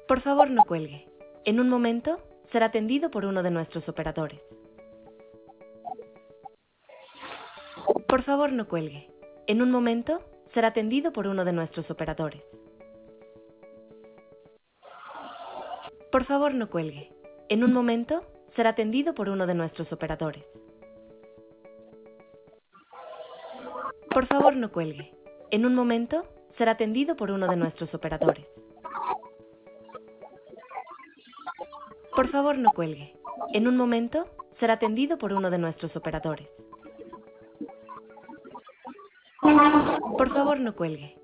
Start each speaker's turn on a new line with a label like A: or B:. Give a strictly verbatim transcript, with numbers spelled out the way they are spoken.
A: Por favor, no cuelgue. En un momento, será atendido por uno de nuestros operadores. Por favor, no cuelgue. En un momento, será atendido por uno de nuestros operadores. Por favor, no cuelgue. En un momento, será atendido por uno de nuestros operadores. Por favor, no cuelgue. En un momento, será atendido por uno de nuestros operadores. Por favor, no cuelgue. En un momento, será atendido por uno de nuestros operadores. Por favor, no cuelgue.